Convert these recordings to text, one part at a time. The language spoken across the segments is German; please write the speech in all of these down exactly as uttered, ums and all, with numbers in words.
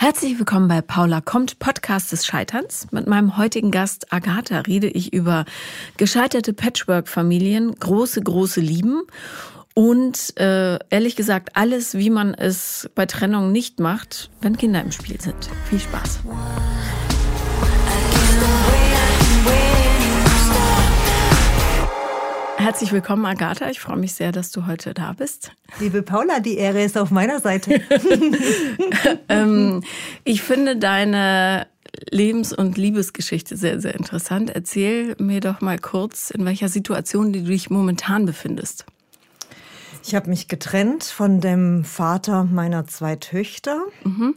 Herzlich willkommen bei Paula kommt, Podcast des Scheiterns. Mit meinem heutigen Gast Agatha rede ich über gescheiterte Patchwork-Familien, große, große Lieben und äh, ehrlich gesagt alles, wie man es bei Trennung nicht macht, wenn Kinder im Spiel sind. Viel Spaß. Herzlich willkommen, Agatha. Ich freue mich sehr, dass du heute da bist. Liebe Paula, die Ehre ist auf meiner Seite. ähm, ich finde deine Lebens- und Liebesgeschichte sehr, sehr interessant. Erzähl mir doch mal kurz, in welcher Situation du dich momentan befindest. Ich habe mich getrennt von dem Vater meiner zwei Töchter. Mhm.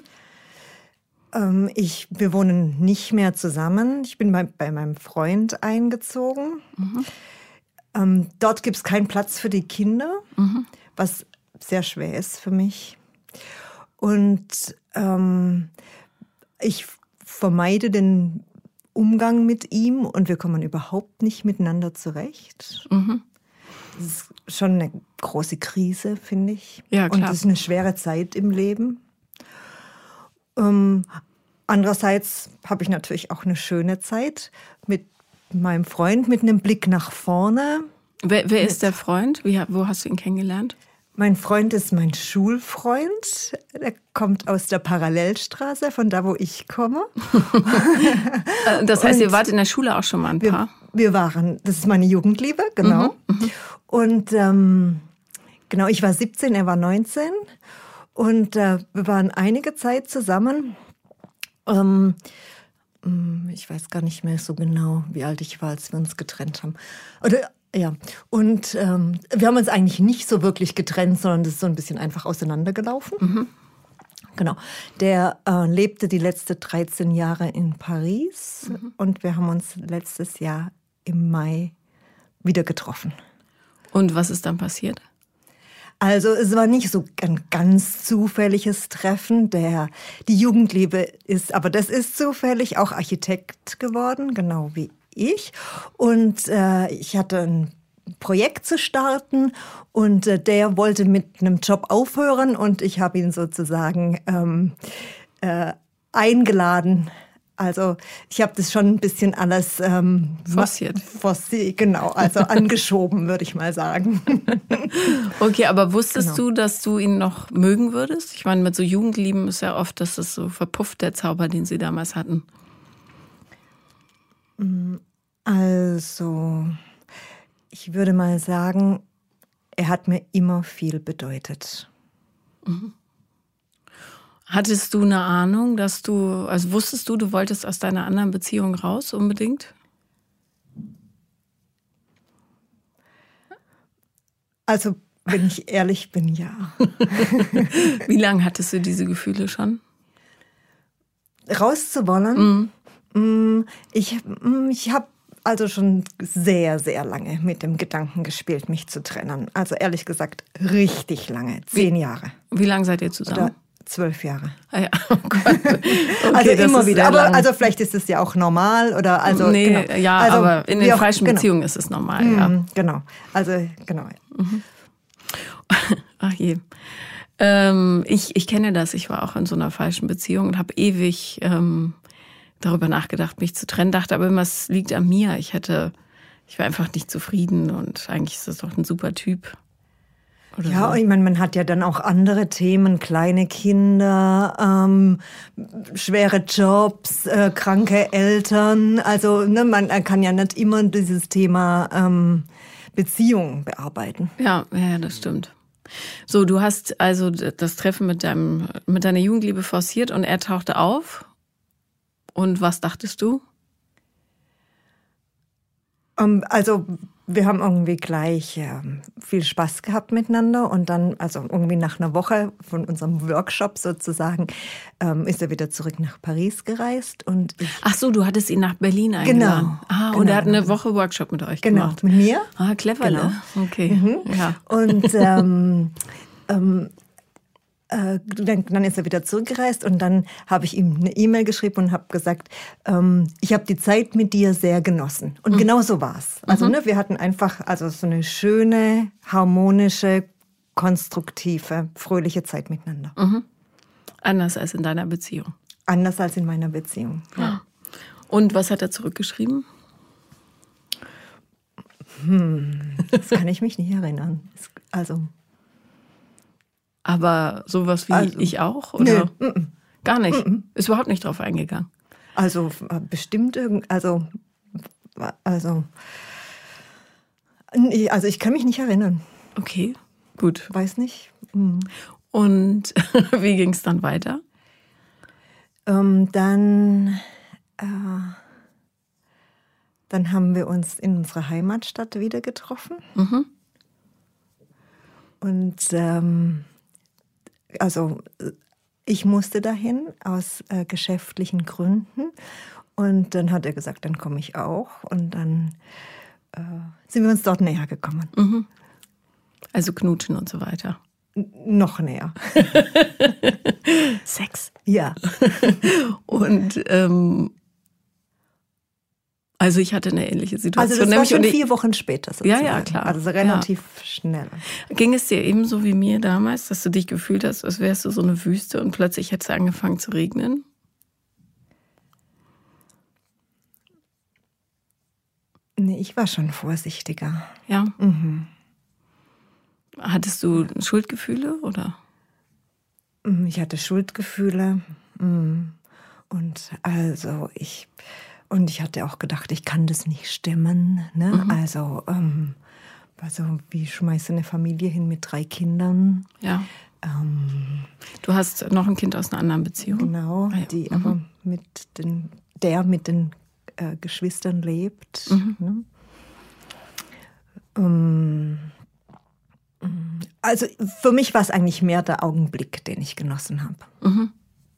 Ähm, ich, wir wohnen nicht mehr zusammen. Ich bin bei, bei meinem Freund eingezogen. Mhm. Ähm, dort gibt es keinen Platz für die Kinder, mhm. was sehr schwer ist für mich. Und ähm, ich vermeide den Umgang mit ihm und wir kommen überhaupt nicht miteinander zurecht. Mhm. Das ist schon eine große Krise, finde ich. Ja, klar. Und das ist eine schwere Zeit im Leben. Ähm, andererseits habe ich natürlich auch eine schöne Zeit mit meinem Freund mit einem Blick nach vorne. Wer, wer ist der Freund? Wie, wo hast du ihn kennengelernt? Mein Freund ist mein Schulfreund. Der kommt aus der Parallelstraße, von da, wo ich komme. Das heißt, und ihr wart in der Schule auch schon mal ein paar? Wir, wir waren, das ist meine Jugendliebe, genau. Mhm, mhm. Und ähm, genau, ich war siebzehn, er war neunzehn. Und äh, wir waren einige Zeit zusammen. Ähm, Ich weiß gar nicht mehr so genau, wie alt ich war, als wir uns getrennt haben. Oder ja, und ähm, wir haben uns eigentlich nicht so wirklich getrennt, sondern das ist so ein bisschen einfach auseinandergelaufen. Mhm. Genau. Der äh, lebte die letzten dreizehn Jahre in Paris mhm. und wir haben uns letztes Jahr im Mai wieder getroffen. Und was ist dann passiert? Also es war nicht so ein ganz zufälliges Treffen. Der, die Jugendliebe ist, aber das ist zufällig, auch Architekt geworden, genau wie ich. Und äh, ich hatte ein Projekt zu starten und äh, der wollte mit einem Job aufhören und ich habe ihn sozusagen ähm, äh, eingeladen. Also ich habe das schon ein bisschen alles ähm, forciert. forciert. Genau, also angeschoben, würde ich mal sagen. Okay, aber wusstest genau. du, dass du ihn noch mögen würdest? Ich meine, mit so Jugendlieben ist ja oft, dass das so verpufft, der Zauber, den sie damals hatten. Also, ich würde mal sagen, er hat mir immer viel bedeutet. Mhm. Hattest du eine Ahnung, dass du, also wusstest du, du wolltest aus deiner anderen Beziehung raus unbedingt? Also, wenn ich ehrlich bin, ja. Wie lange hattest du diese Gefühle schon? Rauszuwollen? Mhm. Ich, ich habe also schon sehr, sehr lange mit dem Gedanken gespielt, mich zu trennen. Also ehrlich gesagt, richtig lange, zehn Wie, Jahre. Wie lange seid ihr zusammen? Oder Zwölf Jahre. Ah ja, oh Gott. Okay, also immer wieder. Aber also vielleicht ist es ja auch normal oder also. Nee, genau. ja, also, aber in den auch, falschen genau. Beziehungen ist es normal. Mm, ja. Genau. Also genau. Mhm. Ach je. Ähm, ich, ich kenne das. Ich war auch in so einer falschen Beziehung und habe ewig ähm, darüber nachgedacht, mich zu trennen. Dachte aber immer, es liegt an mir. Ich hätte, ich war einfach nicht zufrieden und eigentlich ist das doch ein super Typ. Oder ja, so. Ich meine, man hat ja dann auch andere Themen, kleine Kinder, ähm, schwere Jobs, äh, kranke Eltern. Also ne, man kann ja nicht immer dieses Thema ähm, Beziehung bearbeiten. Ja, ja, das stimmt. So, du hast also das Treffen mit deinem, mit deiner Jugendliebe forciert und er tauchte auf. Und was dachtest du? Um, also wir haben irgendwie gleich äh, viel Spaß gehabt miteinander und dann, also irgendwie nach einer Woche von unserem Workshop sozusagen, ähm, ist er wieder zurück nach Paris gereist. Und ich Ach so, du hattest ihn nach Berlin eingeladen. Genau. Ah, genau, und er hat eine genau. Woche Workshop mit euch genau, gemacht. Genau, mit mir. Ah, clever, genau. ne? Okay, mhm. ja. Und ähm, ähm, Äh, dann, dann ist er wieder zurückgereist und dann habe ich ihm eine E-Mail geschrieben und habe gesagt, ähm, ich habe die Zeit mit dir sehr genossen. Und mhm. genau so war es. Also mhm. ne, wir hatten einfach also so eine schöne, harmonische, konstruktive, fröhliche Zeit miteinander. Mhm. Anders als in deiner Beziehung. Anders als in meiner Beziehung, ja. Und was hat er zurückgeschrieben? Hm, das kann ich mich nicht erinnern. Also. Aber sowas wie also, ich auch? Oder? Nö, m-m. Gar nicht? M-m. Ist überhaupt nicht drauf eingegangen? Also bestimmt irgend, also, also, also ich kann mich nicht erinnern. Okay, gut. Weiß nicht. Mhm. Und wie ging es dann weiter? Ähm, dann, äh, dann haben wir uns in unserer Heimatstadt wieder getroffen. Mhm. Und ähm, also ich musste dahin aus äh, geschäftlichen Gründen. Und dann hat er gesagt, dann komme ich auch. Und dann äh, sind wir uns dort näher gekommen. Mhm. Also knutschen und so weiter. N- noch näher. Sex. Ja. Und ähm, also ich hatte eine ähnliche Situation. Also das war nämlich schon und ich- vier Wochen später Ja, sozusagen. ja, klar. Also relativ schnell. Ging es dir ebenso wie mir damals, dass du dich gefühlt hast, als wärst du so eine Wüste und plötzlich hätte es angefangen zu regnen? Nee, ich war schon vorsichtiger. Ja. Mhm. Hattest du Schuldgefühle oder? Ich hatte Schuldgefühle. Mhm. Und also ich und ich hatte auch gedacht, ich kann das nicht stemmen. Ne? Mhm. Also, ähm, also wie schmeißt du eine Familie hin mit drei Kindern? Ja. Ähm, Du hast noch ein Kind aus einer anderen Beziehung. genau, Ah ja. die Mhm. aber mit den, der mit den äh, Geschwistern lebt. Mhm. Ne? Ähm, also für mich war es eigentlich mehr der Augenblick, den ich genossen habe. Mhm.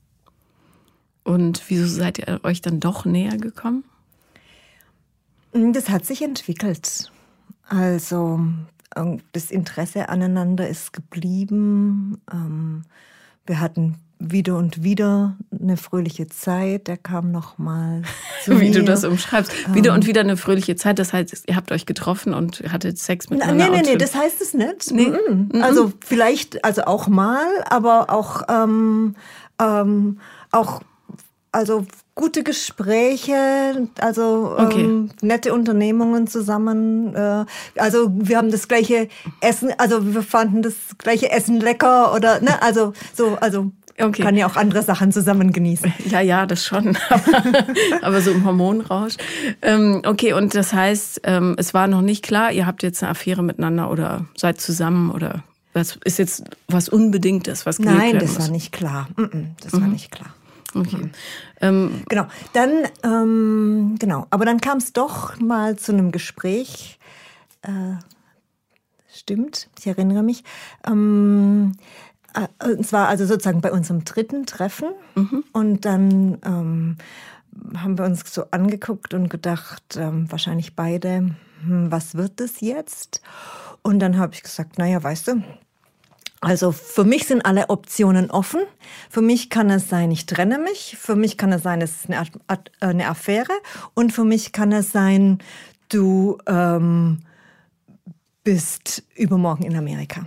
Und wieso seid ihr euch dann doch näher gekommen? Das hat sich entwickelt. Also ähm, das Interesse aneinander ist geblieben. Ähm, Wir hatten wieder und wieder eine fröhliche Zeit. Er kam noch mal zu Wie mir. du das umschreibst. Wieder und wieder eine fröhliche Zeit. Das heißt, ihr habt euch getroffen und hattet Sex Na, miteinander. nee, nee, und nee, schon- das heißt es nicht. Nee. Mhm. Mhm. Also vielleicht, also auch mal, aber auch, ähm, ähm, auch, also gute Gespräche, also Okay. ähm, nette Unternehmungen zusammen. Äh, also wir haben das gleiche Essen, also wir fanden das gleiche Essen lecker oder, ne, also so, also Okay. kann ja auch andere Sachen zusammen genießen. Ja, ja, das schon. Aber, aber so im Hormonrausch. Ähm, okay, und das heißt, ähm, es war noch nicht klar, ihr habt jetzt eine Affäre miteinander oder seid zusammen oder das ist jetzt was Unbedingtes, was gelebt Nein, werden das muss. war nicht klar. Mhm, das war nicht klar. Okay. Ähm, Genau, dann, ähm, genau, aber dann kam es doch mal zu einem Gespräch. Äh, stimmt, ich erinnere mich. Ähm, äh, und zwar also sozusagen bei unserem dritten Treffen. Und dann ähm, haben wir uns so angeguckt und gedacht, ähm, wahrscheinlich beide, hm, was wird das jetzt? Und dann habe ich gesagt, naja, weißt du, also für mich sind alle Optionen offen. Für mich kann es sein, ich trenne mich. Für mich kann es sein, es ist eine, Art- eine Affäre. Und für mich kann es sein, du ähm, bist übermorgen in Amerika.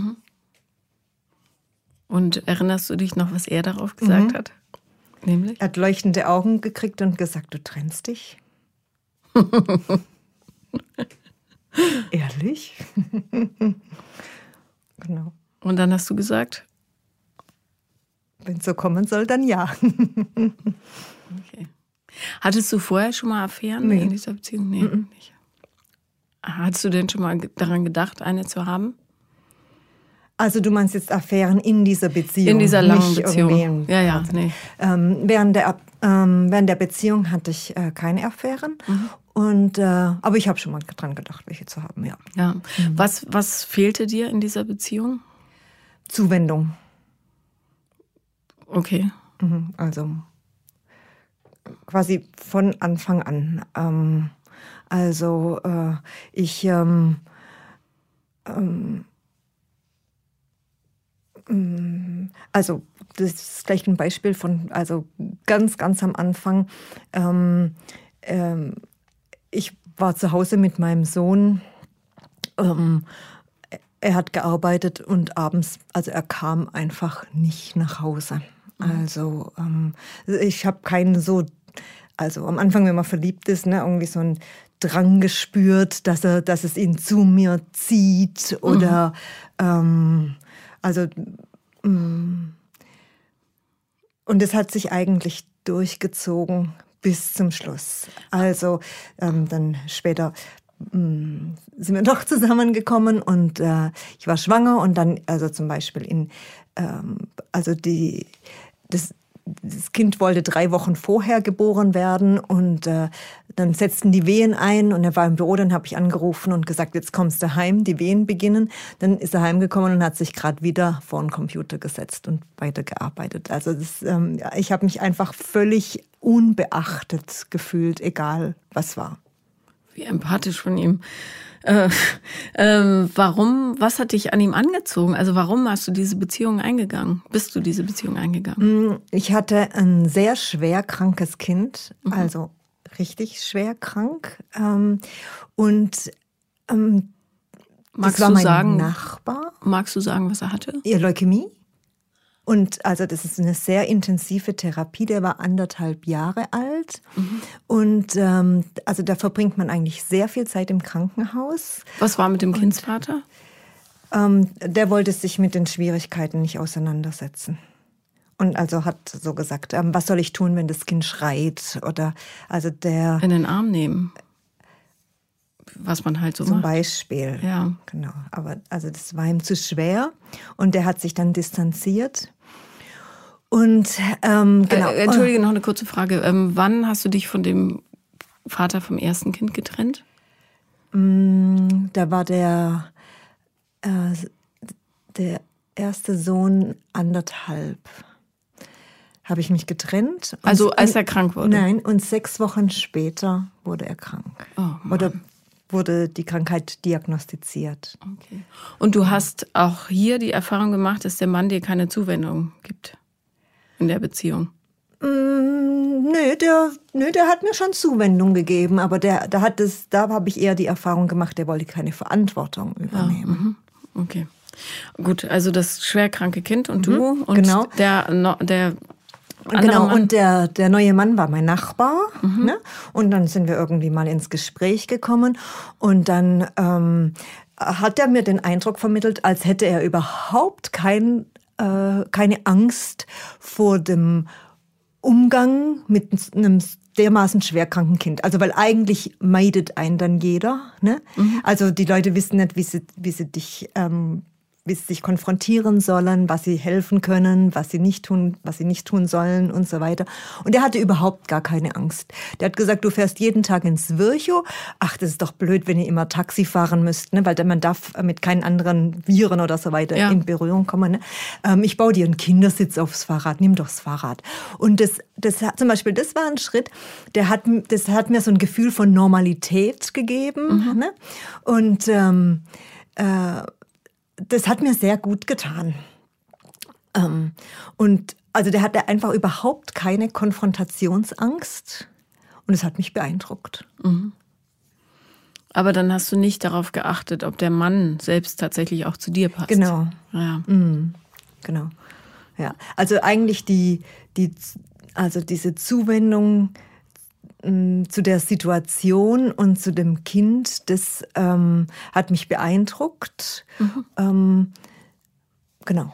und erinnerst du dich noch, was er darauf gesagt hat? Nämlich? Er hat leuchtende Augen gekriegt und gesagt, du trennst dich. Ehrlich? Genau. Und dann hast du gesagt? Wenn es so kommen soll, dann ja. Okay. Hattest du vorher schon mal Affären Nee. in dieser Beziehung? Nee, nicht. Hattest du denn schon mal ge- daran gedacht, eine zu haben? Also du meinst jetzt Affären in dieser Beziehung? In dieser langen nicht Beziehung. irgendwie in- Ja, ja, nee. Ähm, während, der, ähm, während der Beziehung hatte ich äh, keine Affären. Und, äh, aber ich habe schon mal dran gedacht, welche zu haben, ja. Ja. Was, was fehlte dir in dieser Beziehung? Zuwendung. Okay. Mhm, also quasi von Anfang an. Ähm, also äh, ich ähm, ähm, ähm, also das ist gleich ein Beispiel von also ganz ganz am Anfang. Ähm, ähm, ich war zu Hause mit meinem Sohn. Ähm, er hat gearbeitet und abends, also er kam einfach nicht nach Hause. Also ähm, ich habe keinen so, also am Anfang, wenn man verliebt ist, ne, irgendwie so einen Drang gespürt, dass er, dass es ihn zu mir zieht oder mhm. ähm, also ähm, und es hat sich eigentlich durchgezogen bis zum Schluss. Also ähm, dann später ähm, sind wir doch zusammengekommen und äh, ich war schwanger und dann also zum Beispiel in ähm, also die das Das Kind wollte drei Wochen vorher geboren werden und äh, dann setzten die Wehen ein und er war im Büro, dann habe ich angerufen und gesagt, jetzt kommst du heim, die Wehen beginnen. Dann ist er heimgekommen und hat sich gerade wieder vor den Computer gesetzt und weitergearbeitet. Also das, ähm, ja, ich habe mich einfach völlig unbeachtet gefühlt, egal was war. Wie empathisch von ihm. Äh, ähm, warum, was hat dich an ihm angezogen? Also warum hast du diese Beziehung eingegangen? Bist du diese Beziehung eingegangen? Ich hatte ein sehr schwer krankes Kind, mhm. also richtig schwer krank. Ähm, und ähm, magst das war du mein sagen, Nachbar. Magst du sagen, was er hatte? Ja, Leukämie. Und also das ist eine sehr intensive Therapie, der war anderthalb Jahre alt. Mhm. Und ähm, also da verbringt man eigentlich sehr viel Zeit im Krankenhaus. Was war mit dem Und, Kindsvater? Ähm, der wollte sich mit den Schwierigkeiten nicht auseinandersetzen. Und also hat so gesagt, ähm, was soll ich tun, wenn das Kind schreit? Oder also der in den Arm nehmen. Was man halt so Zum macht. Beispiel. Ja. Genau. Aber also das war ihm zu schwer. Und der hat sich dann distanziert. Und ähm, genau. Äh, Entschuldige, noch eine kurze Frage. Ähm, wann hast du dich von dem Vater vom ersten Kind getrennt? Mm, da war der, äh, der erste Sohn anderthalb. Habe ich mich getrennt. Und also als er krank wurde? Nein, und sechs Wochen später wurde er krank. Oh, Oder wurde die Krankheit diagnostiziert. Okay. Und du hast auch hier die Erfahrung gemacht, dass der Mann dir keine Zuwendung gibt in der Beziehung? Mm, nö, der, nö, der hat mir schon Zuwendung gegeben, aber der, der hat das, da habe ich eher die Erfahrung gemacht, der wollte keine Verantwortung übernehmen. Ja, okay. Gut, also das schwerkranke Kind und mhm, du und genau. der, der Genau, Mann. und der, der neue Mann war mein Nachbar. Mhm. Ne? Und dann sind wir irgendwie mal ins Gespräch gekommen. Und dann ähm, hat er mir den Eindruck vermittelt, als hätte er überhaupt kein, äh, keine Angst vor dem Umgang mit einem dermaßen schwerkranken Kind. Also weil eigentlich meidet einen dann jeder. Ne? Mhm. Also die Leute wissen nicht, wie sie, wie sie dich... Ähm, wie sie sich konfrontieren sollen, was sie helfen können, was sie nicht tun, was sie nicht tun sollen und so weiter. Und er hatte überhaupt gar keine Angst. Der hat gesagt, du fährst jeden Tag ins Virchow. Ach, das ist doch blöd, wenn ihr immer Taxi fahren müsst, ne? Weil man darf mit keinen anderen Viren oder so weiter ja. in Berührung kommen. Ne? Ähm, ich baue dir einen Kindersitz aufs Fahrrad, nimm doch das Fahrrad. Und das, das hat, zum Beispiel, das war ein Schritt, der hat, das hat mir so ein Gefühl von Normalität gegeben. Mhm. Ne? Und ähm, äh, das hat mir sehr gut getan. Ähm, und also der hatte einfach überhaupt keine Konfrontationsangst und es hat mich beeindruckt. Mhm. Aber dann hast du nicht darauf geachtet, ob der Mann selbst tatsächlich auch zu dir passt. Genau. Ja. Mhm. Genau. Ja. Also eigentlich die, die, also diese Zuwendung zu der Situation und zu dem Kind, das ähm, hat mich beeindruckt. Mhm. Ähm, genau.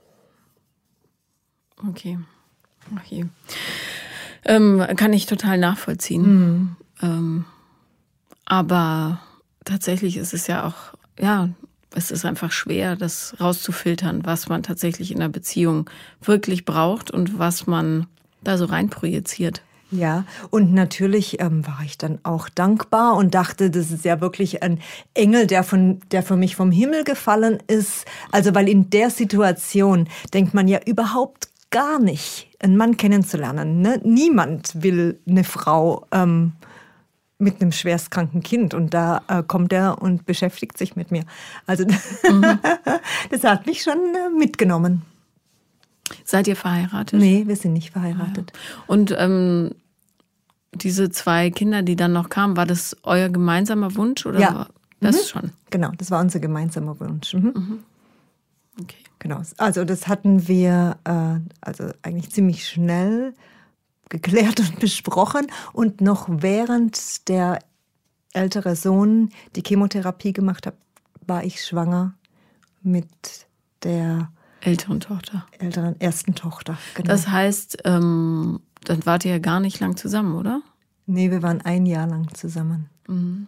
Okay. Okay. Ähm, kann ich total nachvollziehen. Mhm. Ähm, aber tatsächlich ist es ja auch, ja, es ist einfach schwer, das rauszufiltern, was man tatsächlich in einer Beziehung wirklich braucht und was man da so reinprojiziert. Ja, und natürlich ähm, war ich dann auch dankbar und dachte, das ist ja wirklich ein Engel, der von, der für mich vom Himmel gefallen ist. Also, weil in der Situation denkt man ja überhaupt gar nicht, einen Mann kennenzulernen. Ne? Niemand will eine Frau ähm, mit einem schwerstkranken Kind und da äh, kommt er und beschäftigt sich mit mir. Also, mhm. das hat mich schon äh, mitgenommen. Seid ihr verheiratet? Nee, wir sind nicht verheiratet. Ja. Und ähm, diese zwei Kinder, die dann noch kamen, war das euer gemeinsamer Wunsch? Oder ja. Das mhm. schon? Genau, das war unser gemeinsamer Wunsch. Mhm. Mhm. Okay. Genau. Also das hatten wir äh, also eigentlich ziemlich schnell geklärt und besprochen. Und noch während der ältere Sohn die Chemotherapie gemacht hat, war ich schwanger mit der älteren Tochter. Älteren ersten Tochter. Genau. Das heißt, ähm, dann wart ihr ja gar nicht lang zusammen, oder? Nee, wir waren ein Jahr lang zusammen. Mhm.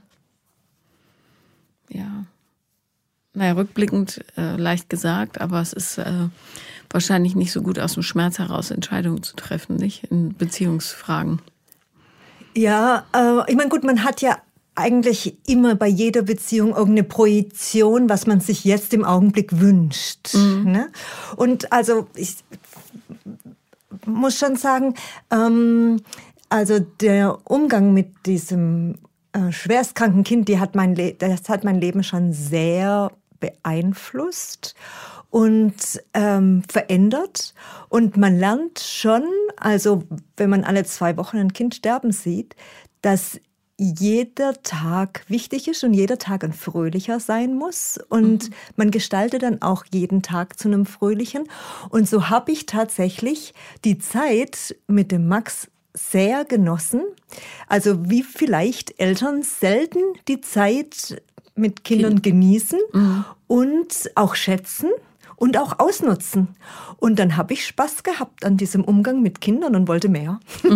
Ja. Naja, rückblickend äh, leicht gesagt, aber es ist äh, wahrscheinlich nicht so gut aus dem Schmerz heraus Entscheidungen zu treffen, nicht? In Beziehungsfragen. Ja, äh, ich meine, gut, man hat ja eigentlich immer bei jeder Beziehung irgendeine Projektion, was man sich jetzt im Augenblick wünscht. Mhm. Ne? Und also ich muss schon sagen, ähm, also der Umgang mit diesem äh, schwerstkranken Kind, die hat mein Le- das hat mein Leben schon sehr beeinflusst und ähm, verändert. Und man lernt schon, also wenn man alle zwei Wochen ein Kind sterben sieht, dass jeder Tag wichtig ist und jeder Tag ein fröhlicher sein muss. Und mhm. man gestaltet dann auch jeden Tag zu einem fröhlichen. Und so habe ich tatsächlich die Zeit mit dem Max sehr genossen. Also wie vielleicht Eltern selten die Zeit mit Kindern genießen mhm. und auch schätzen und auch ausnutzen. Und dann habe ich Spaß gehabt an diesem Umgang mit Kindern und wollte mehr.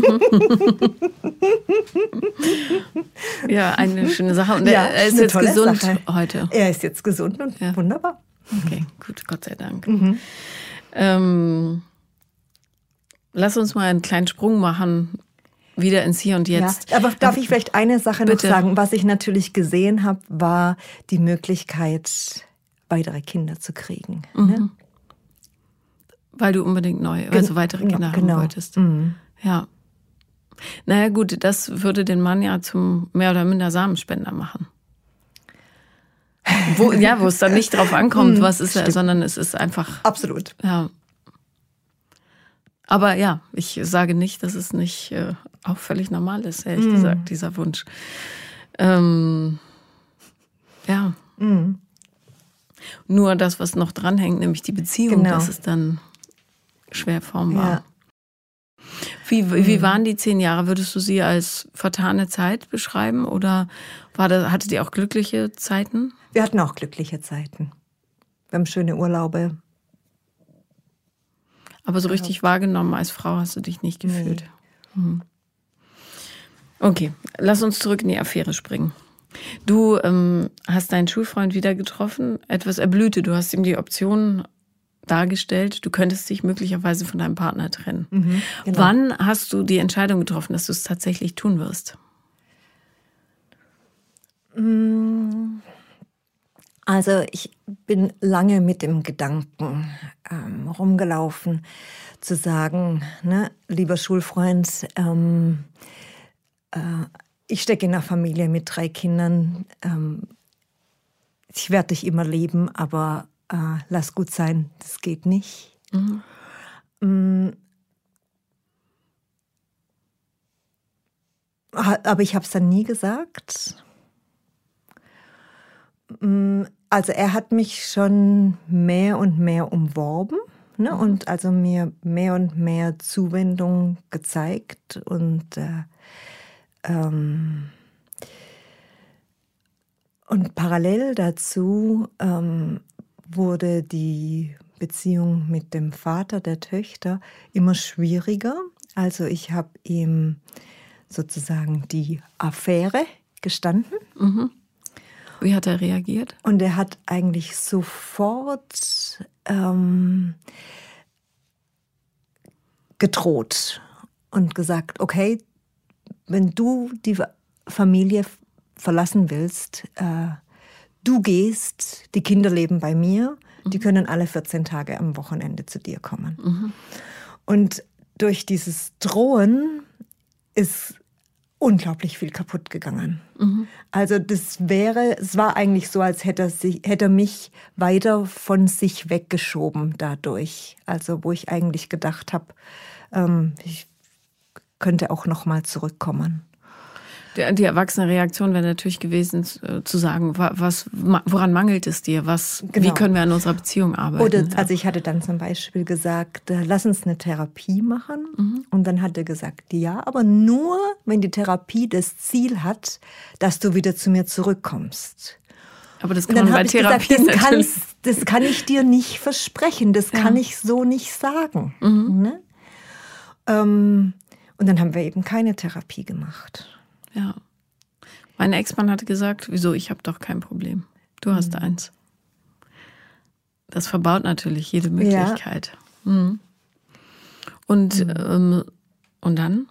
Ja, eine schöne Sache. Und ja, er ist jetzt gesund Sache. heute. Er ist jetzt gesund und ja. wunderbar. Okay, gut, Gott sei Dank. Mhm. Ähm, lass uns mal einen kleinen Sprung machen. Wieder ins Hier und Jetzt. Ja, aber darf ich vielleicht eine Sache Bitte. noch sagen? Was ich natürlich gesehen habe, war die Möglichkeit, weitere Kinder zu kriegen. Mhm. Ne? Weil du unbedingt neu, also weitere Kinder genau. haben wolltest. Mhm. Ja. Naja gut, das würde den Mann ja zum mehr oder minder Samenspender machen. Wo, ja, wo es dann nicht drauf ankommt, was ist er, sondern es ist einfach... Absolut. Ja. Aber ja, ich sage nicht, dass es nicht äh, auch völlig normal ist, ehrlich mm. gesagt, dieser Wunsch. Ähm, ja. Mm. Nur das, was noch dranhängt, nämlich die Beziehung, genau. das ist dann schwer formbar. Ja. Wie, wie waren die zehn Jahre? Würdest du sie als vertane Zeit beschreiben oder war das, hattet ihr auch glückliche Zeiten? Wir hatten auch glückliche Zeiten. Wir haben schöne Urlaube. Aber so richtig wahrgenommen als Frau hast du dich nicht gefühlt. Nee. Hm. Okay, lass uns zurück in die Affäre springen. Du ähm, hast deinen Schulfreund wieder getroffen, etwas erblühte. Du hast ihm die Option dargestellt, du könntest dich möglicherweise von deinem Partner trennen. Mhm, genau. Wann hast du die Entscheidung getroffen, dass du es tatsächlich tun wirst? Also ich bin lange mit dem Gedanken ähm, rumgelaufen, zu sagen, ne, lieber Schulfreund, ähm, äh, ich stecke in einer Familie mit drei Kindern, ähm, ich werde dich immer lieben, aber äh, lass gut sein, das geht nicht. Mhm. Ähm, aber ich habe es dann nie gesagt. Also er hat mich schon mehr und mehr umworben, ne? Mhm. Und also mir mehr und mehr Zuwendung gezeigt und äh, ähm, und parallel dazu ähm, wurde die Beziehung mit dem Vater der Töchter immer schwieriger. Also ich habe ihm sozusagen die Affäre gestanden. Mhm. Wie hat er reagiert? Und er hat eigentlich sofort ähm, gedroht und gesagt, okay, wenn du die Familie verlassen willst, äh, du gehst, die Kinder leben bei mir, mhm. die können alle vierzehn Tage am Wochenende zu dir kommen. Mhm. Und durch dieses Drohen ist unglaublich viel kaputt gegangen. Mhm. Also das wäre, es war eigentlich so, als hätte er, sich, hätte er mich weiter von sich weggeschoben dadurch. Also wo ich eigentlich gedacht habe, ähm, ich könnte auch noch mal zurückkommen. Die, die erwachsene Reaktion wäre natürlich gewesen, zu sagen, was, woran mangelt es dir? Was, genau. Wie können wir an unserer Beziehung arbeiten? Oder, ja. Also ich hatte dann zum Beispiel gesagt, lass uns eine Therapie machen. Mhm. Und dann hat er gesagt, ja, aber nur, wenn die Therapie das Ziel hat, dass du wieder zu mir zurückkommst. Aber das kann man bei Therapie gesagt, das, kannst, das kann ich dir nicht versprechen, das ja. kann ich so nicht sagen. Mhm. Ne? Ähm, und dann haben wir eben keine Therapie gemacht. Ja. Mein Ex-Mann hatte gesagt, wieso, ich habe doch kein Problem. Du hast mhm. eins. Das verbaut natürlich jede Möglichkeit. Ja. Mhm. Und, mhm. ähm, und dann?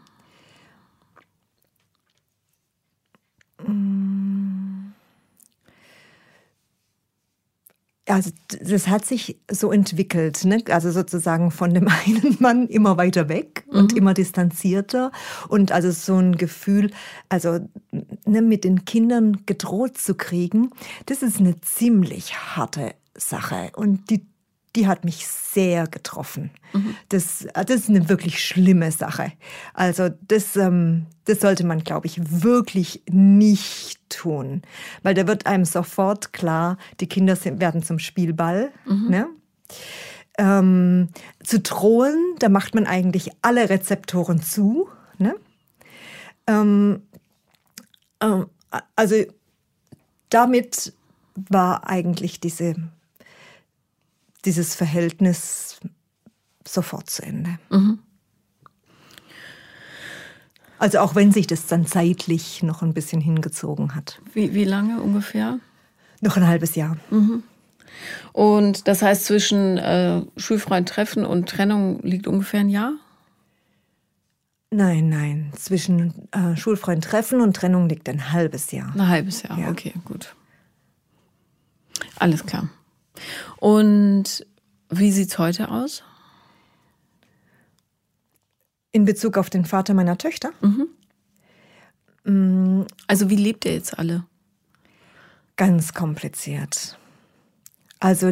Also das hat sich so entwickelt, ne? Also sozusagen von dem einen Mann immer weiter weg mhm. und immer distanzierter und also so ein Gefühl, also ne, mit den Kindern gedroht zu kriegen, das ist eine ziemlich harte Sache und die Die hat mich sehr getroffen. Mhm. Das, das ist eine wirklich schlimme Sache. Also das, ähm, das sollte man, glaube ich, wirklich nicht tun. Weil da wird einem sofort klar, die Kinder sind, werden zum Spielball. Mhm. Ne? Ähm, zu drohen, da macht man eigentlich alle Rezeptoren zu. Ne? Ähm, ähm, also damit war eigentlich diese... dieses Verhältnis sofort zu Ende. Mhm. Also auch wenn sich das dann zeitlich noch ein bisschen hingezogen hat. Wie, wie lange ungefähr? Noch ein halbes Jahr. Mhm. Und das heißt, zwischen äh, Schulfreund treffen und Trennung liegt ungefähr ein Jahr? Nein, nein. Zwischen äh, Schulfreund treffen und Trennung liegt ein halbes Jahr. Ein halbes Jahr, ja. Okay, gut. Alles klar. Und wie sieht's heute aus? In Bezug auf den Vater meiner Töchter? Mhm. Also wie lebt ihr jetzt alle? Ganz kompliziert. Also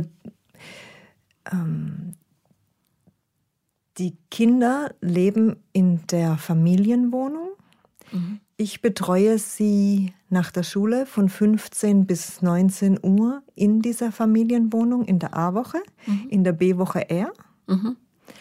ähm, die Kinder leben in der Familienwohnung. Mhm. Ich betreue sie nach der Schule von fünfzehn bis neunzehn Uhr in dieser Familienwohnung in der A-Woche, mhm. in der B-Woche R. Mhm.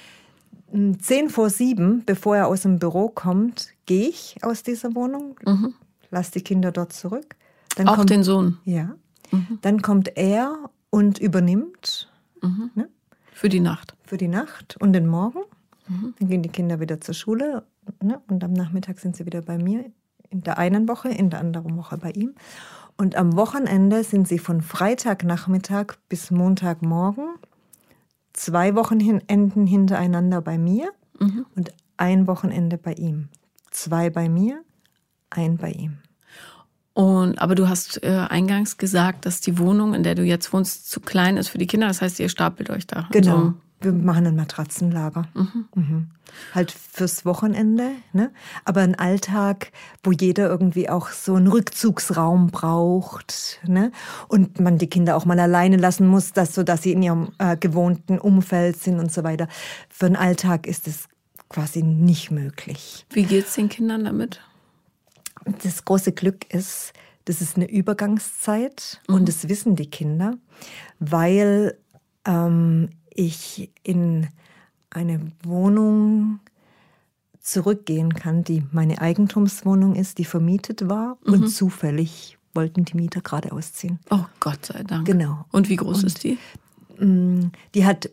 Zehn vor sieben, bevor er aus dem Büro kommt, gehe ich aus dieser Wohnung, mhm. lasse die Kinder dort zurück. Dann Auch kommt, den Sohn? Ja. Mhm. Dann kommt er und übernimmt. Mhm. Ne? Für die Nacht? Für die Nacht und den Morgen. Mhm. Dann gehen die Kinder wieder zur Schule, ne? Und am Nachmittag sind sie wieder bei mir. In der einen Woche, in der anderen Woche bei ihm. Und am Wochenende sind sie von Freitagnachmittag bis Montagmorgen zwei Wochenenden hintereinander bei mir mhm. und ein Wochenende bei ihm. Zwei bei mir, ein bei ihm. Und, aber du hast äh, eingangs gesagt, dass die Wohnung, in der du jetzt wohnst, zu klein ist für die Kinder. Das heißt, ihr stapelt euch da. Genau. Also, wir machen ein Matratzenlager. Mhm. Mhm. Halt fürs Wochenende. Ne? Aber ein Alltag, wo jeder irgendwie auch so einen Rückzugsraum braucht. Ne? Und man die Kinder auch mal alleine lassen muss, dass, sodass sie in ihrem äh, gewohnten Umfeld sind und so weiter. Für einen Alltag ist es quasi nicht möglich. Wie geht's den Kindern damit? Das große Glück ist, das ist eine Übergangszeit mhm. und das wissen die Kinder, weil ähm, ich in eine Wohnung zurückgehen kann, die meine Eigentumswohnung ist, die vermietet war mhm. und zufällig wollten die Mieter gerade ausziehen. Oh Gott sei Dank. Genau. Und wie groß und, ist die? Die hat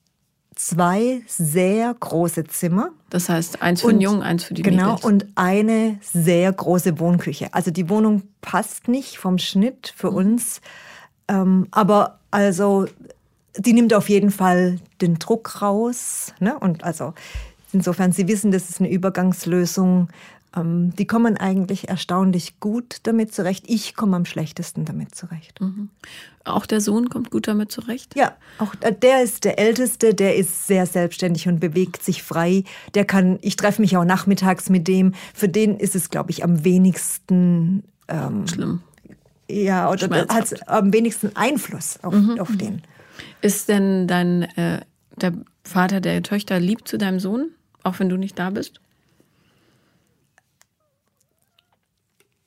zwei sehr große Zimmer. Das heißt, eins für den Jungen, eins für die Genau, Mädels. Und eine sehr große Wohnküche. Also die Wohnung passt nicht vom Schnitt für mhm. uns, ähm, aber also die nimmt auf jeden Fall den Druck raus. Ne? Und also insofern, Sie wissen, das ist eine Übergangslösung. Ähm, die kommen eigentlich erstaunlich gut damit zurecht. Ich komme am schlechtesten damit zurecht. Mhm. Auch der Sohn kommt gut damit zurecht? Ja, auch der ist der Älteste, der ist sehr selbstständig und bewegt sich frei. Der kann, ich treffe mich auch nachmittags mit dem. Für den ist es, glaube ich, am wenigsten ähm, schlimm. Ja, oder hat am wenigsten Einfluss auf, mhm. auf den. Ist denn dein äh, der Vater der Töchter lieb zu deinem Sohn, auch wenn du nicht da bist?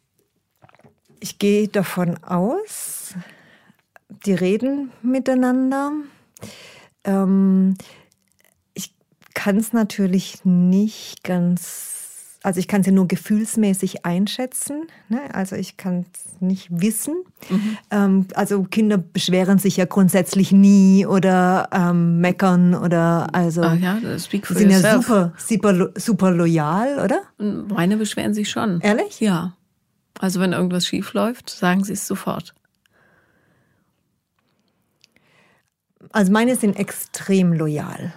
Ich gehe davon aus, die reden miteinander. Ähm, ich kann es natürlich nicht ganz, also ich kann sie nur gefühlsmäßig einschätzen. Ne? Also ich kann es nicht wissen. Mhm. Ähm, also Kinder beschweren sich ja grundsätzlich nie oder ähm, meckern oder also ah ja, das speak for sind yourself. Ja super, super, super loyal, oder? Meine beschweren sich schon. Ehrlich? Ja. Also wenn irgendwas schief läuft, sagen sie es sofort. Also meine sind extrem loyal.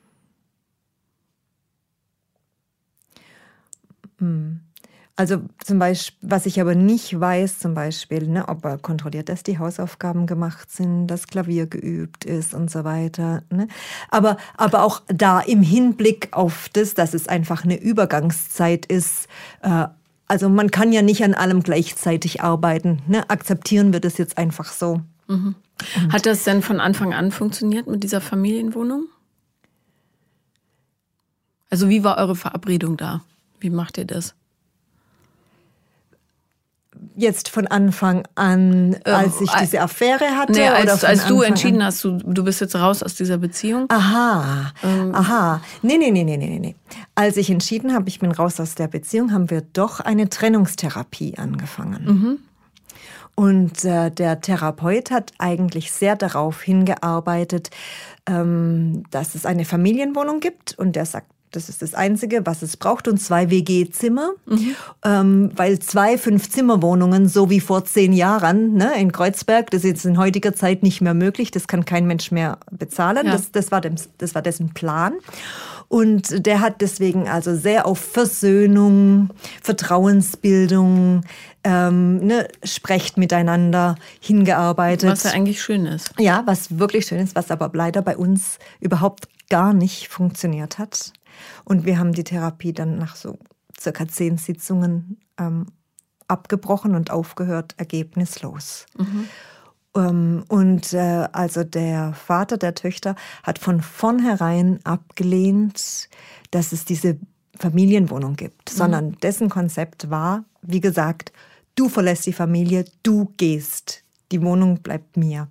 Also zum Beispiel, was ich aber nicht weiß, zum Beispiel, ne, ob er kontrolliert, dass die Hausaufgaben gemacht sind, dass Klavier geübt ist und so weiter. Ne? Aber, aber auch da im Hinblick auf das, dass es einfach eine Übergangszeit ist, äh, also man kann ja nicht an allem gleichzeitig arbeiten. Ne? Akzeptieren wir das jetzt einfach so. Mhm. Hat das denn von Anfang an funktioniert mit dieser Familienwohnung? Also wie war eure Verabredung da? Wie macht ihr das? Jetzt von Anfang an, als ich diese Affäre hatte? Nee, als, oder von als du Anfang entschieden an? hast, du, du bist jetzt raus aus dieser Beziehung? Aha, ähm. aha. Nee, nee, nee, nee, nee, nee. Als ich entschieden habe, ich bin raus aus der Beziehung, haben wir doch eine Trennungstherapie angefangen. Mhm. Und äh, der Therapeut hat eigentlich sehr darauf hingearbeitet, ähm, dass es eine Familienwohnung gibt. Und der sagt, das ist das Einzige, was es braucht, und zwei W G-Zimmer, mhm. ähm, weil zwei Fünf-Zimmer-Wohnungen, so wie vor zehn Jahren ne, in Kreuzberg, das ist jetzt in heutiger Zeit nicht mehr möglich, das kann kein Mensch mehr bezahlen, ja. das, das, war dem, das war dessen Plan. Und der hat deswegen also sehr auf Versöhnung, Vertrauensbildung, ähm, ne, sprecht miteinander hingearbeitet. Was ja eigentlich schön ist. Ja, was wirklich schön ist, was aber leider bei uns überhaupt gar nicht funktioniert hat. Und wir haben die Therapie dann nach so circa zehn Sitzungen ähm, abgebrochen und aufgehört, ergebnislos. Mhm. Ähm, und äh, also der Vater der Töchter hat von vornherein abgelehnt, dass es diese Familienwohnung gibt, mhm. sondern dessen Konzept war, wie gesagt, du verlässt die Familie, du gehst, die Wohnung bleibt mir.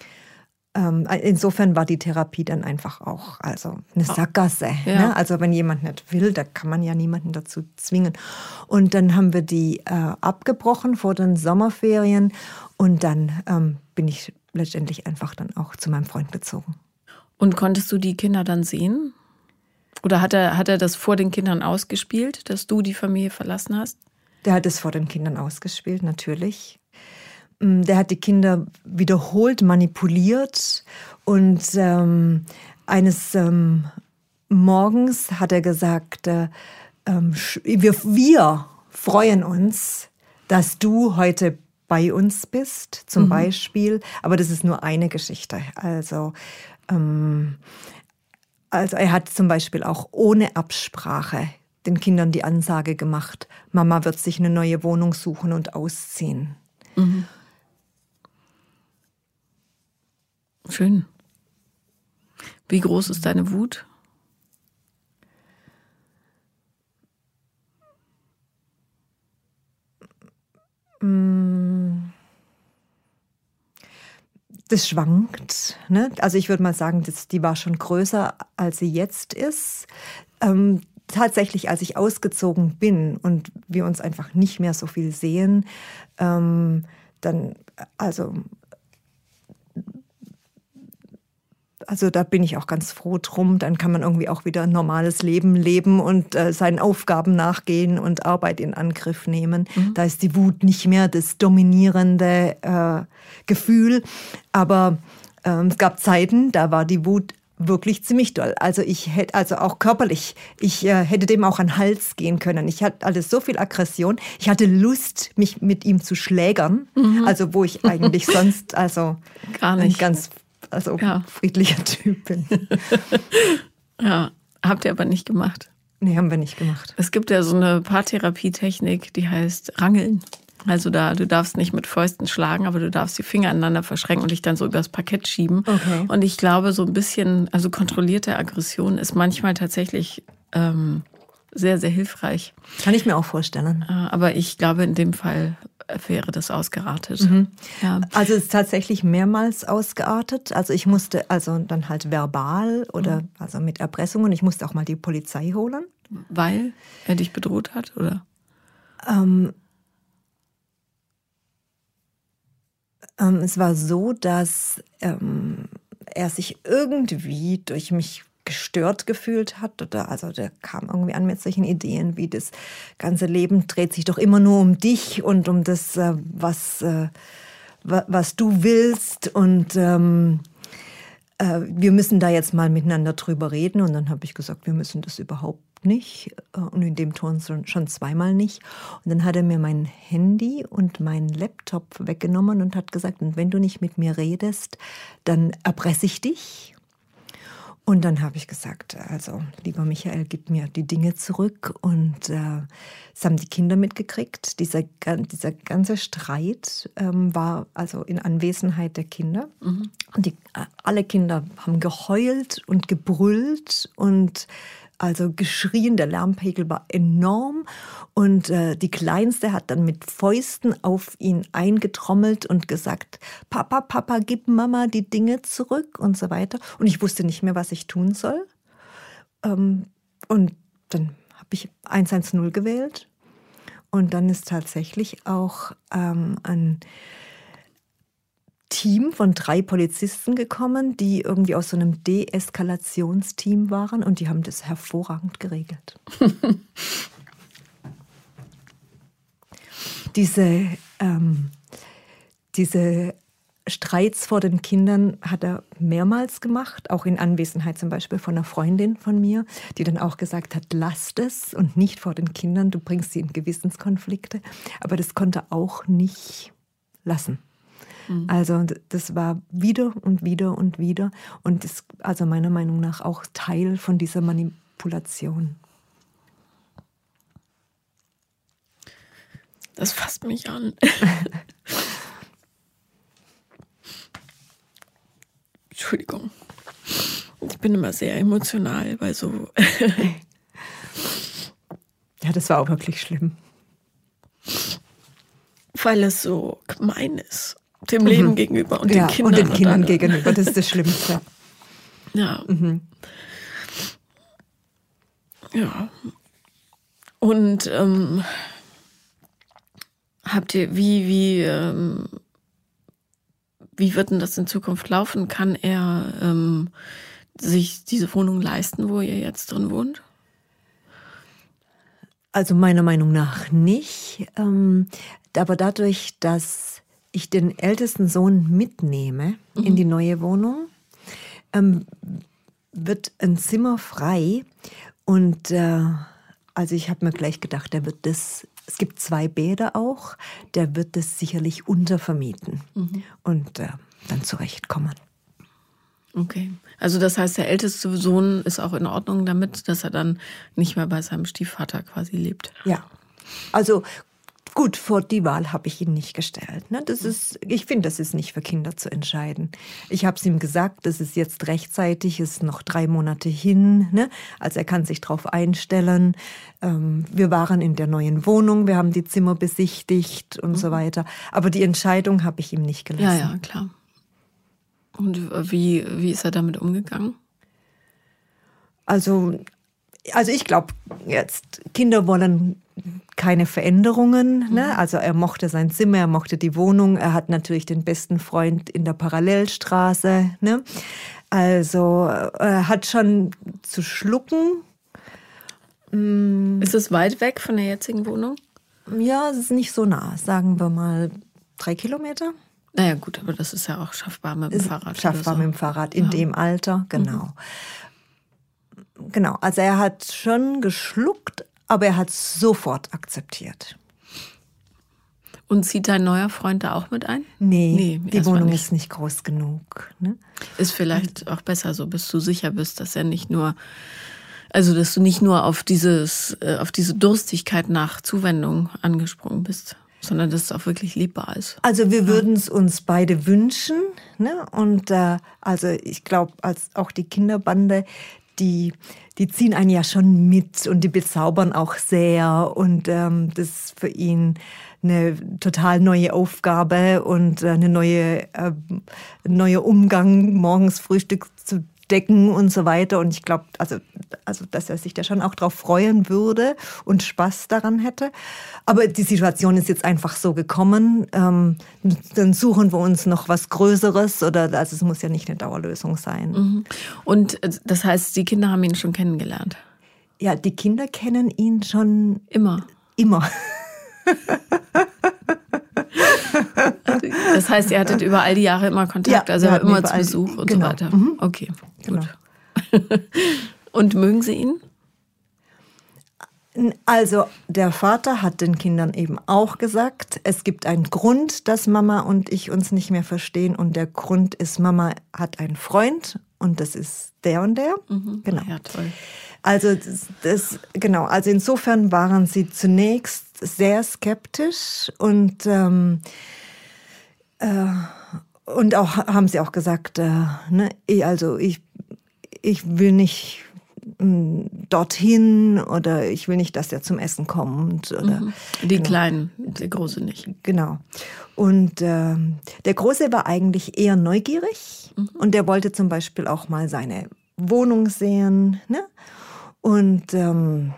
Insofern war die Therapie dann einfach auch also eine Sackgasse. Ja. Ne? Also wenn jemand nicht will, da kann man ja niemanden dazu zwingen. Und dann haben wir die äh, abgebrochen vor den Sommerferien und dann ähm, bin ich letztendlich einfach dann auch zu meinem Freund gezogen. Und konntest du die Kinder dann sehen? Oder hat er, hat er das vor den Kindern ausgespielt, dass du die Familie verlassen hast? Der hat es vor den Kindern ausgespielt, natürlich. Der hat die Kinder wiederholt manipuliert und ähm, eines ähm, Morgens hat er gesagt, äh, ähm, wir, wir freuen uns, dass du heute bei uns bist, zum mhm. Beispiel. Aber das ist nur eine Geschichte. Also, ähm, also er hat zum Beispiel auch ohne Absprache den Kindern die Ansage gemacht, Mama wird sich eine neue Wohnung suchen und ausziehen. Mhm. Schön. Wie groß ist deine Wut? Das schwankt. Ne? Also ich würde mal sagen, das, die war schon größer, als sie jetzt ist. Ähm, tatsächlich, als ich ausgezogen bin und wir uns einfach nicht mehr so viel sehen, ähm, dann, also... Also da bin ich auch ganz froh drum. Dann kann man irgendwie auch wieder ein normales Leben leben und äh, seinen Aufgaben nachgehen und Arbeit in Angriff nehmen. Mhm. Da ist die Wut nicht mehr das dominierende äh, Gefühl. Aber ähm, es gab Zeiten, da war die Wut wirklich ziemlich doll. Also ich hätte, also auch körperlich, ich äh, hätte dem auch an den Hals gehen können. Ich hatte alles so viel Aggression. Ich hatte Lust, mich mit ihm zu schlägern. Mhm. Also wo ich eigentlich sonst also gar nicht ganz Also ja. friedlicher Typ bin. Ja, habt ihr aber nicht gemacht. Nee, haben wir nicht gemacht. Es gibt ja so eine Paartherapietechnik, die heißt Rangeln. Also da, du darfst nicht mit Fäusten schlagen, aber du darfst die Finger aneinander verschränken und dich dann so übers Parkett schieben. Okay. Und ich glaube, so ein bisschen, also kontrollierte Aggression ist manchmal tatsächlich ähm, sehr, sehr hilfreich. Kann ich mir auch vorstellen. Aber ich glaube, in dem Fall wäre das ausgeartet. Mhm. Ja. Also es ist tatsächlich mehrmals ausgeartet. Also ich musste, also dann halt verbal oder mhm. also mit Erpressung, und ich musste auch mal die Polizei holen. Weil er dich bedroht hat, oder? Ähm, ähm, es war so, dass ähm, er sich irgendwie durch mich gestört gefühlt hat. Oder, also der kam irgendwie an mit solchen Ideen wie, das ganze Leben dreht sich doch immer nur um dich und um das, äh, was, äh, was du willst. Und ähm, äh, wir müssen da jetzt mal miteinander drüber reden. Und dann habe ich gesagt, wir müssen das überhaupt nicht. Und in dem Ton schon zweimal nicht. Und dann hat er mir mein Handy und meinen Laptop weggenommen und hat gesagt, und wenn du nicht mit mir redest, dann erpresse ich dich. Und dann habe ich gesagt, also lieber Michael, gib mir die Dinge zurück. Und äh, es haben die Kinder mitgekriegt. Dieser, dieser ganze Streit ähm, war also in Anwesenheit der Kinder. Mhm. Und die, alle Kinder haben geheult und gebrüllt und also geschrien. Der Lärmpegel war enorm. Und äh, die Kleinste hat dann mit Fäusten auf ihn eingetrommelt und gesagt, Papa, Papa, gib Mama die Dinge zurück und so weiter. Und ich wusste nicht mehr, was ich tun soll. Ähm, und dann habe ich eins eins null gewählt. Und dann ist tatsächlich auch ähm, ein Team von drei Polizisten gekommen, die irgendwie aus so einem Deeskalationsteam waren, und die haben das hervorragend geregelt. diese, ähm, diese Streits vor den Kindern hat er mehrmals gemacht, auch in Anwesenheit zum Beispiel von einer Freundin von mir, die dann auch gesagt hat, lasst es und nicht vor den Kindern, du bringst sie in Gewissenskonflikte. Aber das konnte er auch nicht lassen. Also das war wieder und wieder und wieder und ist also meiner Meinung nach auch Teil von dieser Manipulation. Das fasst mich an. Entschuldigung. Ich bin immer sehr emotional bei so... Ja, das war auch wirklich schlimm. Weil es so gemein ist. Dem Leben mhm. gegenüber und ja, den Kindern. Und den Kindern und gegenüber, das ist das Schlimmste. Ja. Mhm. Ja. Und ähm, habt ihr, wie, wie, ähm, wie wird denn das in Zukunft laufen? Kann er ähm, sich diese Wohnung leisten, wo ihr jetzt drin wohnt? Also meiner Meinung nach nicht. Ähm, aber dadurch, dass ich den ältesten Sohn mitnehme mhm. in die neue Wohnung, ähm, wird ein Zimmer frei. Und äh, also ich habe mir gleich gedacht, der wird das, es gibt zwei Bäder auch, der wird das sicherlich untervermieten mhm. und äh, dann zurechtkommen. Okay, also das heißt, der älteste Sohn ist auch in Ordnung damit, dass er dann nicht mehr bei seinem Stiefvater quasi lebt? Ja, also gut, vor die Wahl habe ich ihn nicht gestellt. Ne? Das ist, ich finde, das ist nicht für Kinder zu entscheiden. Ich habe es ihm gesagt, das ist jetzt rechtzeitig, ist noch drei Monate hin. Ne? Also er kann sich darauf einstellen. Ähm, wir waren in der neuen Wohnung, wir haben die Zimmer besichtigt und mhm. so weiter. Aber die Entscheidung habe ich ihm nicht gelassen. Ja, ja, klar. Und wie, wie ist er damit umgegangen? Also, also ich glaube, jetzt Kinder wollen keine Veränderungen. Mhm. Ne? Also er mochte sein Zimmer, er mochte die Wohnung. Er hat natürlich den besten Freund in der Parallelstraße. Ne? Also er hat schon zu schlucken. Ist es weit weg von der jetzigen Wohnung? Ja, es ist nicht so nah. Sagen wir mal drei Kilometer. Naja gut, aber das ist ja auch schaffbar mit dem ist Fahrrad. Schaffbar so. mit dem Fahrrad in ja. dem Alter, genau. Mhm. Genau, also er hat schon geschluckt, aber er hat sofort akzeptiert. Und zieht dein neuer Freund da auch mit ein? Nee, nee die Wohnung nicht. Ist nicht groß genug. Ne? Ist vielleicht auch besser so, bis du sicher bist, dass er nicht nur, also dass du nicht nur auf dieses, auf diese Durstigkeit nach Zuwendung angesprungen bist, sondern dass es auch wirklich liebbar ist. Also wir würden es uns beide wünschen. Ne? Und äh, also ich glaube, als auch die Kinderbande, die, die ziehen einen ja schon mit und die bezaubern auch sehr. Und ähm, das ist für ihn eine total neue Aufgabe und eine neue, äh, neue Umgang, morgens Frühstück zu decken und so weiter. Und ich glaube, also, also, dass er sich da schon auch drauf freuen würde und Spaß daran hätte. Aber die Situation ist jetzt einfach so gekommen. Ähm, dann suchen wir uns noch was Größeres oder, also es muss ja nicht eine Dauerlösung sein. Mhm. Und das heißt, die Kinder haben ihn schon kennengelernt? Ja, die Kinder kennen ihn schon immer. Immer. Das heißt, ihr hattet über all die Jahre immer Kontakt, ja, also immer zu Besuch und genau. so weiter. Mhm. Okay, genau. Gut. Und mögen Sie ihn? Also der Vater hat den Kindern eben auch gesagt, es gibt einen Grund, dass Mama und ich uns nicht mehr verstehen. Und der Grund ist, Mama hat einen Freund und das ist der und der. Mhm. Genau. Ja, toll. Also das, das, genau. Also insofern waren sie zunächst sehr skeptisch und ähm, äh, und auch haben sie auch gesagt, äh, ne, also ich ich will nicht mh, dorthin oder ich will nicht, dass er zum Essen kommt oder mhm. Die genau. Kleinen, der Große nicht. Genau. Und äh, der Große war eigentlich eher neugierig mhm. und der wollte zum Beispiel auch mal seine Wohnung sehen, ne? Und ähm,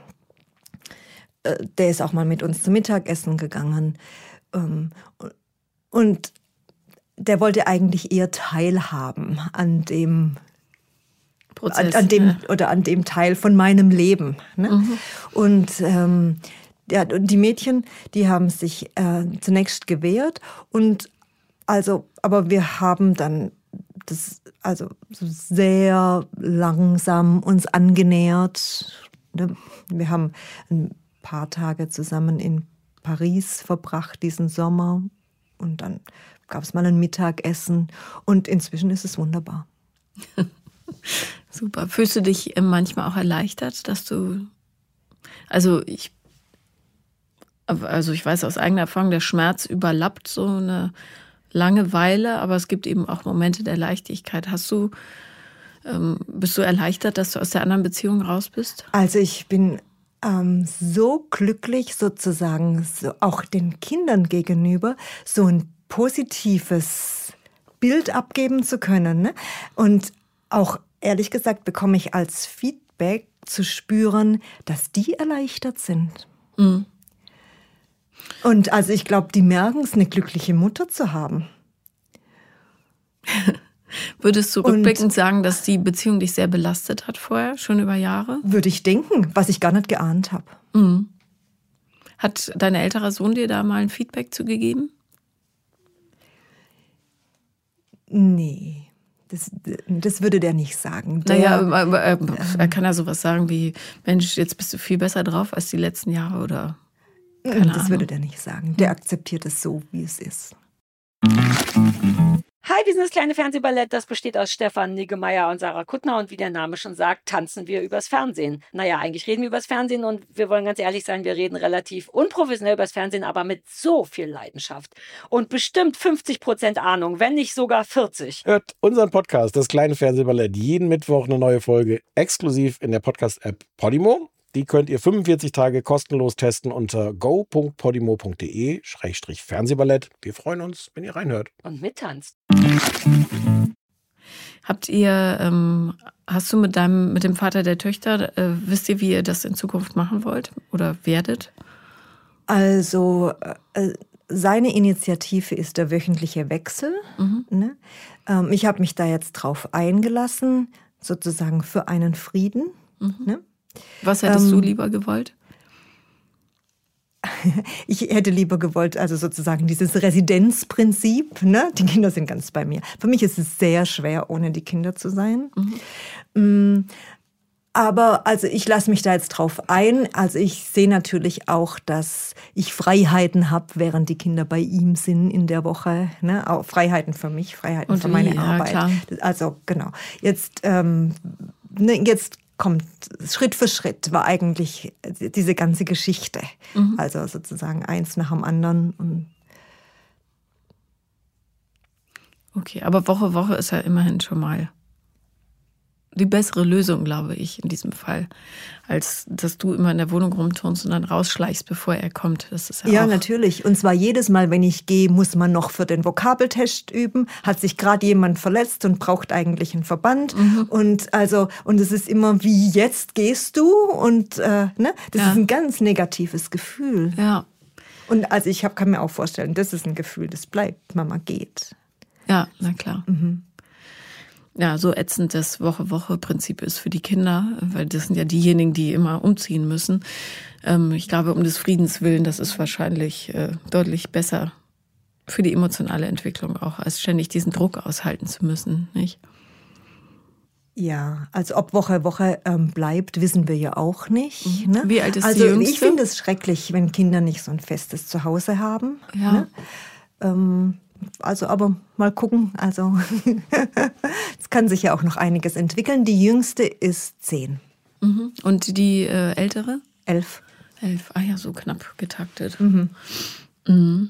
der ist auch mal mit uns zum Mittagessen gegangen. Ähm, und der wollte eigentlich eher teilhaben an dem Prozess, an, an dem ja. oder an dem Teil von meinem Leben. Ne? Mhm. Und ähm, ja, die Mädchen, die haben sich äh, zunächst gewehrt und also, aber wir haben dann das also so sehr langsam uns angenähert. Wir haben ein paar Tage zusammen in Paris verbracht diesen Sommer und dann gab es mal ein Mittagessen und inzwischen ist es wunderbar. Super. Fühlst du dich manchmal auch erleichtert, dass du, also ich, also ich weiß aus eigener Erfahrung, der Schmerz überlappt so eine Langeweile, aber es gibt eben auch Momente der Leichtigkeit. Hast du, ähm, bist du erleichtert, dass du aus der anderen Beziehung raus bist? Also ich bin ähm, so glücklich sozusagen, so auch den Kindern gegenüber, so ein positives Bild abgeben zu können. Ne? Und auch ehrlich gesagt bekomme ich als Feedback zu spüren, dass die erleichtert sind. Mhm. Und also ich glaube, die merken es, eine glückliche Mutter zu haben. Würdest du rückblickend sagen, dass die Beziehung dich sehr belastet hat vorher, schon über Jahre? Würde ich denken, was ich gar nicht geahnt habe. Mhm. Hat dein älterer Sohn dir da mal ein Feedback zugegeben? Nee, das, das würde der nicht sagen. Der, naja, er, er kann ja sowas sagen wie, Mensch, jetzt bist du viel besser drauf als die letzten Jahre oder keine Das Ahnung. würde der nicht sagen. Der akzeptiert es so, wie es ist. Hi, wir sind das kleine Fernsehballett. Das besteht aus Stefan Niggemeier und Sarah Kuttner. Und wie der Name schon sagt, tanzen wir übers Fernsehen. Naja, eigentlich reden wir übers Fernsehen und wir wollen ganz ehrlich sein, wir reden relativ unprofessionell übers Fernsehen, aber mit so viel Leidenschaft. Und bestimmt fünfzig Prozent Ahnung, wenn nicht sogar vierzig. Hört unseren Podcast, das kleine Fernsehballett, jeden Mittwoch eine neue Folge, exklusiv in der Podcast-App Podimo. Die könnt ihr fünfundvierzig Tage kostenlos testen unter go punkt podimo punkt de Schrägstrich Fernsehballett. Wir freuen uns, wenn ihr reinhört. Und mittanzt. Habt ihr, ähm, hast du mit deinem, mit dem Vater der Töchter, äh, wisst ihr, wie ihr das in Zukunft machen wollt oder werdet? Also äh, seine Initiative ist der wöchentliche Wechsel. Mhm. Ne? Ähm, ich habe mich da jetzt drauf eingelassen, sozusagen für einen Frieden. Mhm. Ne? Was hättest ähm, du lieber gewollt? Ich hätte lieber gewollt, also sozusagen dieses Residenzprinzip, ne? Die Kinder sind ganz bei mir. Für mich ist es sehr schwer, ohne die Kinder zu sein. Mhm. Aber also ich lasse mich da jetzt drauf ein. Also ich sehe natürlich auch, dass ich Freiheiten habe, während die Kinder bei ihm sind in der Woche. Ne? Auch Freiheiten für mich, Freiheiten Und für meine wie? Arbeit. Ja, klar. Also genau. Jetzt, ähm, ne, jetzt kommt Schritt für Schritt, war eigentlich diese ganze Geschichte. Mhm. Also sozusagen eins nach dem anderen. Und okay, aber Woche Woche ist ja immerhin schon mal die bessere Lösung, glaube ich, in diesem Fall, als dass du immer in der Wohnung rumturnst und dann rausschleichst, bevor er kommt. Das ist ja, ja auch natürlich. Und zwar jedes Mal, wenn ich gehe, muss man noch für den Vokabeltest üben. Hat sich gerade jemand verletzt und braucht eigentlich einen Verband. Mhm. Und also und es ist immer wie jetzt gehst du und äh, ne, das ja. ist ein ganz negatives Gefühl. Ja. Und also ich hab, kann mir auch vorstellen, das ist ein Gefühl, das bleibt. Mama geht. Ja, na klar. Mhm. Ja, so ätzend das Woche-Woche-Prinzip ist für die Kinder, weil das sind ja diejenigen, die immer umziehen müssen. Ähm, ich glaube, um des Friedens willen, das ist wahrscheinlich äh, deutlich besser für die emotionale Entwicklung auch, als ständig diesen Druck aushalten zu müssen, nicht? Ja, also ob Woche Woche ähm, bleibt, wissen wir ja auch nicht. Ne? Wie alt ist also die Jüngste? Ich finde es schrecklich, wenn Kinder nicht so ein festes Zuhause haben. Ja. Ne? Ähm, Also, aber mal gucken. Also, es kann sich ja auch noch einiges entwickeln. Die jüngste ist zehn. Mhm. Und die äh, ältere? Elf. Elf. Ah ja, so knapp getaktet. Mhm. Mhm.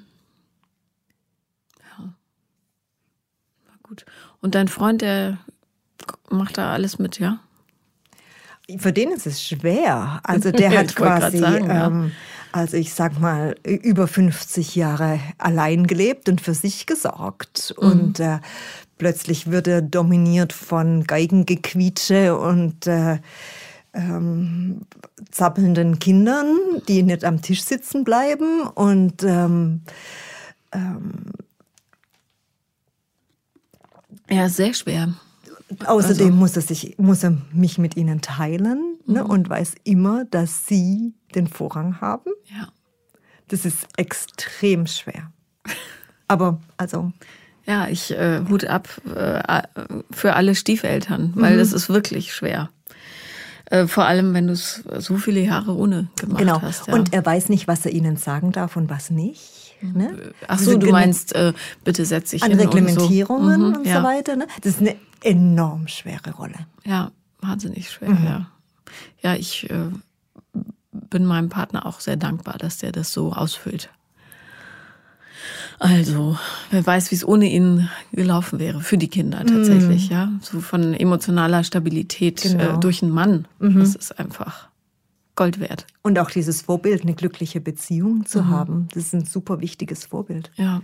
Ja. Na gut. Und dein Freund, der macht da alles mit, ja? Für den ist es schwer. Also der Ja, hat ich wollte quasi, grad sagen, ja. ähm, also ich sag mal, über fünfzig Jahre allein gelebt und für sich gesorgt. Mhm. Und äh, plötzlich wird er dominiert von Geigengequietsche und äh, ähm, zappelnden Kindern, die nicht am Tisch sitzen bleiben. Und ähm, ähm, ja, sehr schwer. Außerdem also. muss er sich, muss er mich mit ihnen teilen, mhm. ne, und weiß immer, dass sie den Vorrang haben. Ja. Das ist extrem schwer. Aber also. Ja, ich äh, Hut ab äh, für alle Stiefeltern, weil mhm. das ist wirklich schwer. Äh, vor allem, wenn du es so viele Jahre ohne gemacht genau. hast. Ja. Und er weiß nicht, was er ihnen sagen darf und was nicht. Ne? Ach so, du meinst, äh, bitte setz dich an hin Reglementierungen und so, mhm, und ja. so weiter. Ne? Das ist eine enorm schwere Rolle. Ja, wahnsinnig schwer, mhm. ja. Ja, ich äh, bin meinem Partner auch sehr dankbar, dass der das so ausfüllt. Also, wer weiß, wie es ohne ihn gelaufen wäre, für die Kinder tatsächlich, mhm. ja. So von emotionaler Stabilität genau. äh, durch einen Mann, mhm. das ist einfach Gold wert. Und auch dieses Vorbild, eine glückliche Beziehung zu mhm. haben, das ist ein super wichtiges Vorbild. Ja.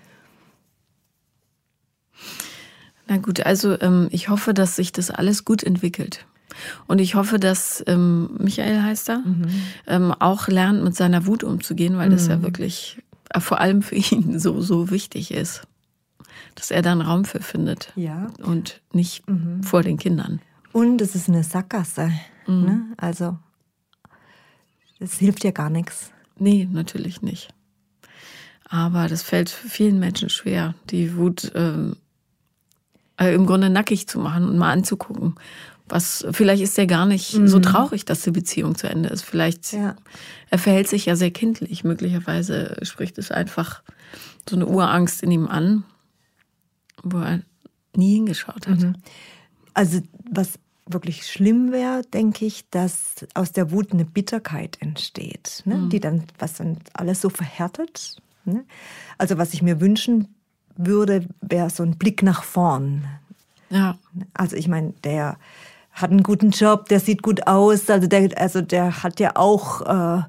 Na gut, also ähm, ich hoffe, dass sich das alles gut entwickelt. Und ich hoffe, dass ähm, Michael heißt er, mhm. ähm, auch lernt, mit seiner Wut umzugehen, weil mhm. das ja wirklich äh, vor allem für ihn so, so wichtig ist. Dass er da einen Raum für findet. Ja. Und nicht mhm. vor den Kindern. Und es ist eine Sackgasse. Mhm. Ne? Also, das hilft ja gar nichts. Nee, natürlich nicht. Aber das fällt vielen Menschen schwer, die Wut ähm, äh, im Grunde nackig zu machen und mal anzugucken. Was, vielleicht ist er gar nicht mhm. so traurig, dass die Beziehung zu Ende ist. Vielleicht, ja. er verhält sich ja sehr kindlich. Möglicherweise spricht es einfach so eine Urangst in ihm an, wo er nie hingeschaut hat. Mhm. Also was wirklich schlimm wäre, denke ich, dass aus der Wut eine Bitterkeit entsteht, ne? mhm. die dann, was dann alles so verhärtet. Ne? Also was ich mir wünschen würde, wäre so ein Blick nach vorn. Ja. Also ich meine, der hat einen guten Job, der sieht gut aus, also der, also der hat ja auch äh,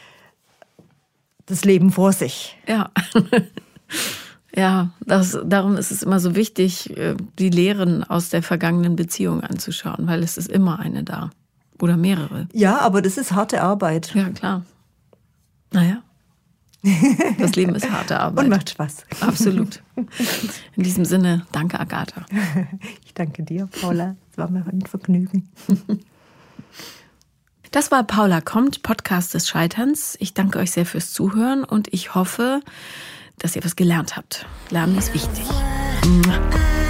das Leben vor sich. Ja. Ja, das, darum ist es immer so wichtig, die Lehren aus der vergangenen Beziehung anzuschauen, weil es ist immer eine da. Oder mehrere. Ja, aber das ist harte Arbeit. Ja, klar. Naja, das Leben ist harte Arbeit. Und macht Spaß. Absolut. In diesem Sinne, danke Agatha. Ich danke dir, Paula. Es war mir ein Vergnügen. Das war Paula kommt, Podcast des Scheiterns. Ich danke euch sehr fürs Zuhören und ich hoffe, dass ihr was gelernt habt. Lernen ist wichtig.